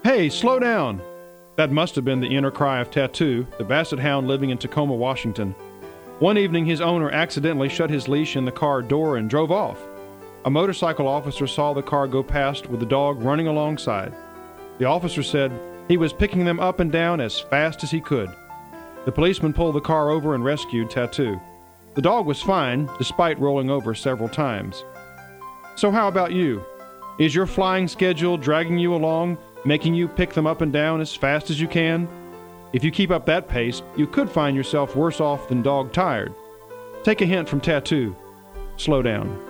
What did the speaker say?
Hey, slow down! That must have been the inner cry of Tattoo, the basset hound living in Tacoma, Washington. One evening, his owner accidentally shut his leash in the car door and drove off. A motorcycle officer saw the car go past with the dog running alongside. The officer said he was picking them up and down as fast as he could. The policeman pulled the car over and rescued Tattoo. The dog was fine, despite rolling over several times. So how about you? Is your flying schedule dragging you along, making you pick them up and down as fast as you can? If you keep up that pace, you could find yourself worse off than dog-tired. Take a hint from Tattoo. Slow down.